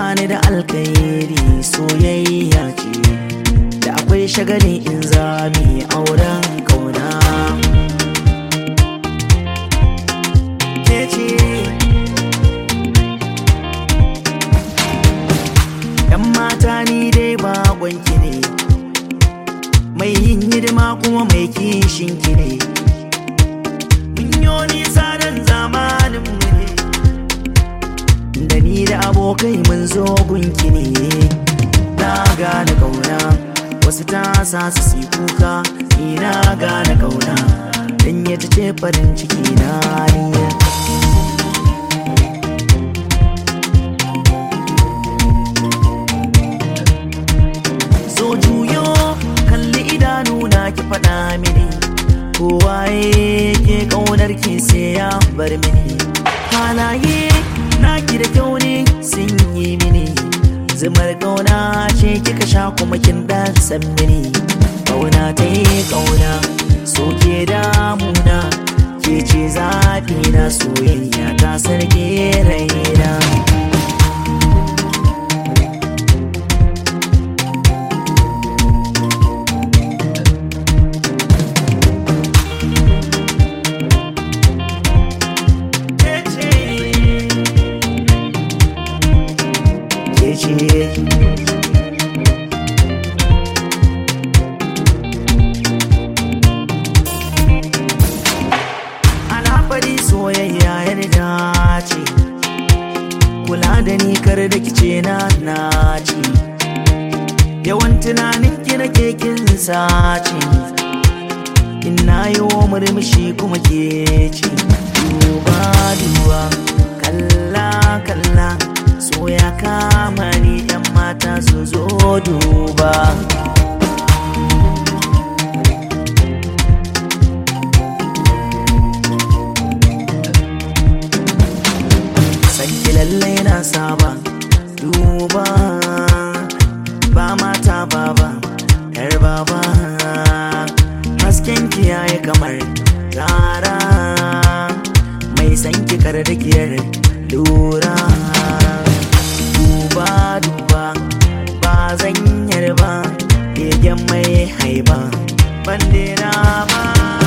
bani da alkairi soyayya ce da akwai shagali in zami auren kauna ke ce yan mata ni dai baƙonki ne mai yin hidima kuma mai kishin ki ne mun yo nisa dan zamanin mu ne da ni da abokai mun zo gunki ne na gane kauna wasu ta sa su kuka ni na gane kauna dan ya ce farin ciki na ni so juyo kalli idanuna ki faɗa mini kowa yake ƙaunar ki sai ya bar mini halaye naki da kyau ne sun yi mini zumar ƙauna ce kika sha kuma kin dan san mini ƙauna ta yi ƙauna so ke damuna ke ce zafi na soyayya ta sarki raina Alhafari soyayya yarda ce kula da ni kar da kice na naci yawan tunanin ki nake kin sace ina yi wa murmushi kuma ke ce duba duba kalla kalla so ya kama ni yan mata su zo duba sanki lallai na saba duba ba mata baba yar baba hasken ki yayi kamar rara mai sanki kar da kiyar lura duba duba ba zan yarba begen mai haiba bande na ba